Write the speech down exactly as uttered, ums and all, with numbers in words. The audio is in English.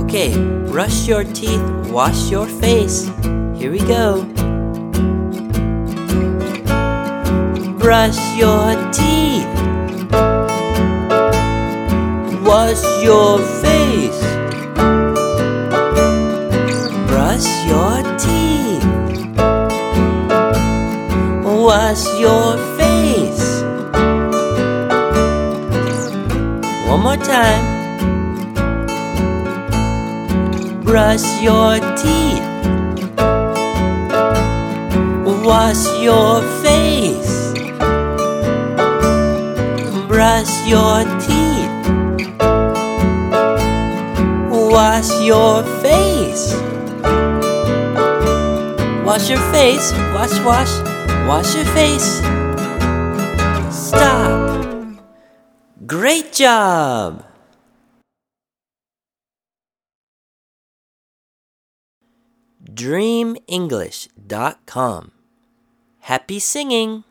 Okay, brush your teeth, wash your face. Here we go. Brush your teeth. Wash your face. Brush your teeth. Wash your face. One more time. Brush your teeth. Wash your face. Brush your teeth. Wash your face. Wash your face. Wash, wash. Wash your face. Stop. Great job! dream english dot com. Happy singing!